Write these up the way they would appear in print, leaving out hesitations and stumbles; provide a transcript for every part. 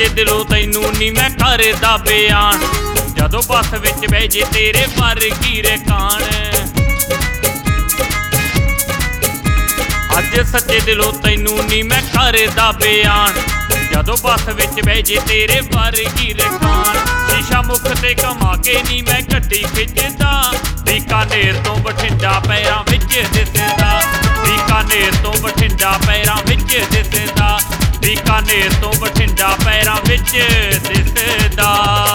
ਦਿਲੋਂ ਤੈਨੂੰ ਨੀ ਮੈਂ ਕਰਦਾ ਬਿਆਨ। ਜਦੋਂ ਬੱਸ ਵਿੱਚ ਬਹਿ ਜੇ ਤੇਰੇ ਵਰਗੀ ਰਕਾਨ। ਅੱਜ ਸੱਚੇ ਦਿਲੋਂ ਤੈਨੂੰ ਨੀ ਮੈਂ ਕਰਦਾ ਬਿਆਨ। ਜਦੋਂ ਬੱਸ ਵਿੱਚ ਬਹਿ ਜੇ ਤੇਰੇ ਵਰਗੀ ਰਕਾਨ। ਸ਼ੀਸ਼ਾ ਮੁੱਖ ਤੇ ਘੁਮਾ ਕੇ ਨੀ ਮੈਂ ਗੱਡੀ ਖਿੱਚਦਾ। ਬੀਕਾਨੇਰ ਤੋਂ ਬਠਿੰਡਾ ਪੈਰਾਂ ਵਿੱਚ ਦਿਸਦਾ। ਬੀਕਾਨੇਰ ਤੋਂ ਬਠਿੰਡਾ ਪੈਰਾਂ ਵਿੱਚ ਦਿਸਦਾ। ਬੀਕਾਨੇਰ ਤੋਂ ਬਠਿੰਡਾ ਪੈਰਾਂ ਵਿੱਚ ਦਿਸਦਾ।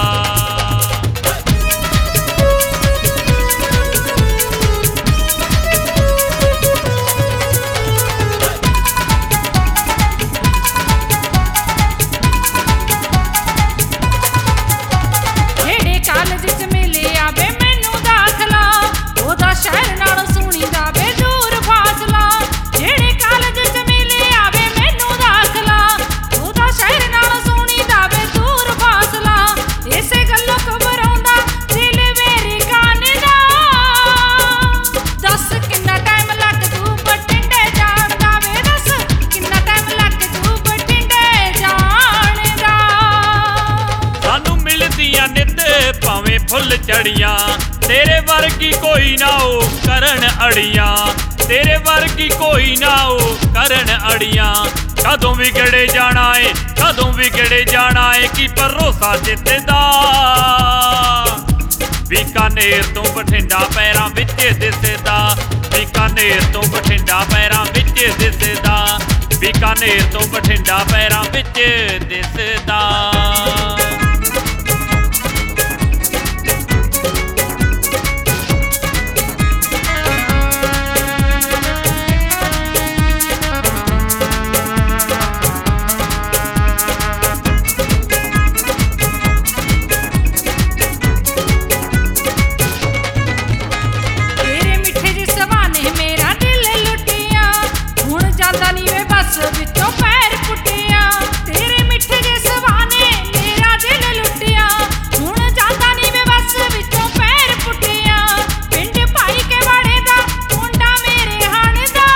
ਸ਼ਹਿਰ ਨਾਲੋਂ ਸੋਹਣੀ ਜਾਵੇ ਦੂਰ ਫਾਸਲਾ। ਜਿਹੜੇ ਕਾਲਜ ਚ ਮਿਲੇ ਆਵੇ ਮੈਨੂੰ ਦਾਖਲਾ। ਉਹਦਾ ਸ਼ਹਿਰ ਨਾਲੋਂ ਸੋਹਣੀ ਜਾਵੇ ਦੂਰ ਫਾਸਲਾ। ਇਸੇ ਗੱਲੋਂ ਘਬਰਾਉਂਦਾ ਦਿਲ ਮੇਰੀ ਕਾਨੇ ਦਾ। ਦੱਸ ਕਿੰਨਾ ਟਾਈਮ ਲੱਗ ਜੂ ਬਠਿੰਡੇ ਜਾਣ ਦਾ ਵੇ। ਦੱਸ ਕਿੰਨਾ ਟਾਈਮ ਲੱਗ ਜੂ ਬਠਿੰਡੇ ਜਾਣ ਦਾ। ਸਾਨੂੰ ਮਿਲਦੀਆਂ ਨਿੱਤ ਭਾਵੇਂ ਫੁੱਲ ਚੜੀਆਂ। ਤੇਰੇ ਵਰਗੀ ਕੋਈ ਨਾ ਉਹ ਕਰਨ ਅੜੀਆਂ। ਤੇਰੇ ਵਰਗੀ ਕੋਈ ਨਾ ਉਹ ਕਰਨ ਅੜੀਆਂ। ਕਦੋਂ ਵਿਗੜੇ ਜਾਣਾ ਏ ਕਦੋਂ ਵਿਗੜੇ ਜਾਣਾ ਏ ਕੀ ਭਰੋਸਾ ਜਿੱਤਦਾ। ਬੀਕਾਨੇਰ ਤੋਂ ਬਠਿੰਡਾ ਪੈਰਾਂ ਵਿੱਚ ਦਿਸਦਾ। ਬੀਕਾਨੇਰ ਤੋਂ ਬਠਿੰਡਾ ਪੈਰਾਂ ਵਿੱਚ ਦਿਸਦਾ। ਬੀਕਾਨੇਰ ਤੋਂ ਬਠਿੰਡਾ ਪੈਰਾਂ ਵਿੱਚ ਦਿਸਦਾ। ਵਿੱਚੋਂ ਪੈਰ ਪੁੱਟਿਆ ਤੇਰੇ ਮਿੱਠੇ ਜੇ ਸਵਾਨੇ ਮੇਰਾ ਦਿਲ ਲੁੱਟਿਆ। ਹੁਣ ਜਾਂਦਾ ਨੀ ਵੇ ਬੱਸ ਵਿੱਚੋਂ ਪੈਰ ਪੁੱਟਿਆ। ਪਿੰਡ ਭਾਈ ਕੇ ਵਾੜੇ ਦਾ ਮੁੰਡਾ ਮੇਰੇ ਹਾਣ ਦਾ।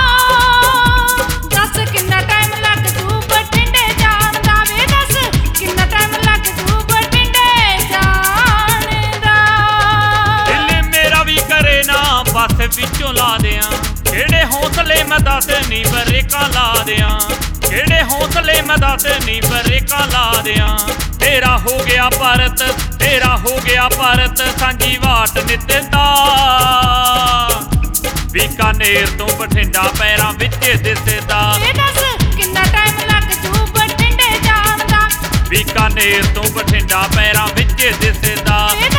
ਦੱਸ ਕਿੰਨਾ ਟਾਈਮ ਲੱਗ ਜੂ ਬਠਿੰਡੇ ਜਾਣ ਦਾ ਵੇ। ਦੱਸ ਕਿੰਨਾ ਟਾਈਮ ਲੱਗ ਜੂ ਬਠਿੰਡੇ ਜਾਣ ਦਾ। ਦਿਲ ਮੇਰਾ ਵੀ ਕਰੇ ਨਾ ਬੱਸ ਵਿੱਚੋਂ ਲਾ ਦਿਆਂ। ਕਿਹੜੇ ਹੌਸਲੇ ਮੈਂ ਦੱਸ ਨੀ ਬਰੇਕਾਂ ਲਾ ਦਿਆਂ। ਕਿਹੜੇ ਹੌਸਲੇ ਮੈਂ ਦੱਸ ਨੀ ਬਰੇਕਾਂ ਲਾ ਦਿਆਂ। ਤੇਰਾ ਹੋ ਗਿਆ ਭਾਰਤ ਤੇਰਾ ਹੋ ਗਿਆ ਭਾਰਤ ਸਾਂਝੀ ਵਾਟ ਨਿੱਤਦਾ। ਬੀਕਾਨੇਰ ਤੋਂ ਬਠਿੰਡਾ ਪੈਰਾਂ ਵਿੱਚ ਦਿਸਦਾ। ਦੱਸ ਕਿੰਨਾ ਟਾਈਮ ਲੱਗ ਜੂ ਬਠਿੰਡੇ ਜਾਣ ਦਾ। ਬੀਕਾਨੇਰ ਤੋਂ ਬਠਿੰਡਾ ਪੈਰਾਂ ਵਿੱਚ ਦਿਸਦਾ।